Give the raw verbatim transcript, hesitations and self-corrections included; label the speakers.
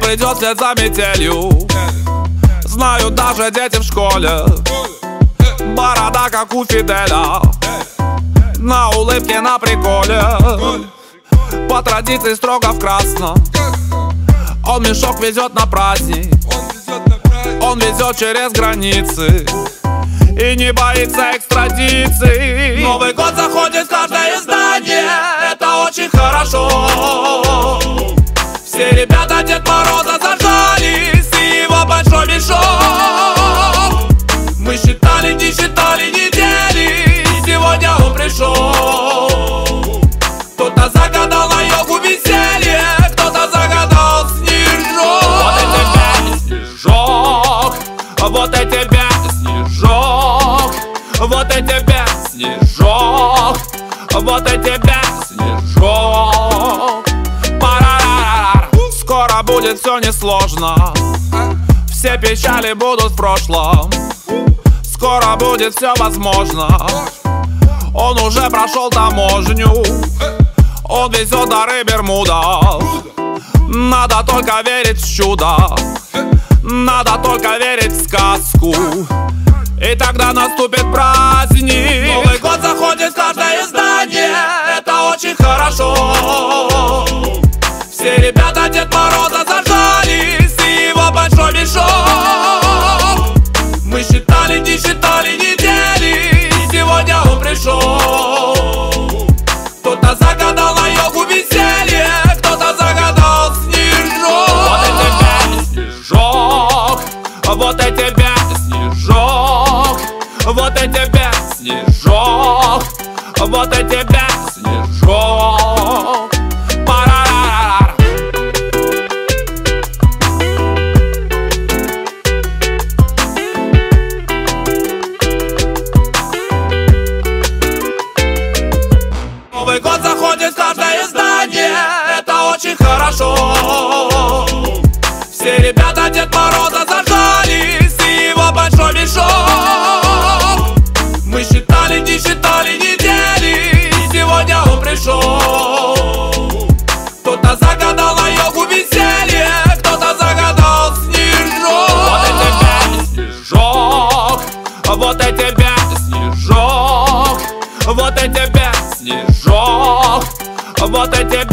Speaker 1: идет вслед за метелью. Знают даже дети в школе. Борода как у Фиделя, на улыбке, на приколе. По традиции строго в красном. Он мешок везет на праздник. Он везет через границы и не боится экстрадиции. Новый год заходит в каждое издание, это очень хорошо. Все ребята Дед Мороза зажались, и его большой мешок. Мы считали, не считали недели, и сегодня он пришел. Кто-то загадал на елку веселье, кто-то загадал снежок. Вот и тебе снежок, вот и тебе снежок, вот и тебе снежок, вот и тебе снежок. Парарарар. Скоро будет все несложно, все печали будут в прошлом. Скоро будет все возможно, он уже прошел таможню. Он везет дары Бермудов. Надо только верить в чудо, надо только верить в сказку, и тогда наступит праздник. Новый год заходит в каждое издание, это очень хорошо. Все ребята Дед Мороза зажались, и его большой мешок. Мы считали, не считали недели, и сегодня он пришел. Кто-то загадал на елку веселье, кто-то загадал снежок. Вот и тебе снежок, вот и тебе снежок, вот и тебе снежок. Парарарар. Новый год заходит в каждое издание, это очень хорошо. Все ребята Дед Мороза зажались, и его большой мешок. Мы считали, не считали недели, и сегодня он пришел. Кто-то загадал на елку веселье, кто-то загадал снежок. Вот и тебе снежок, вот и тебе снежок, вот и тебе снежок, вот и тебе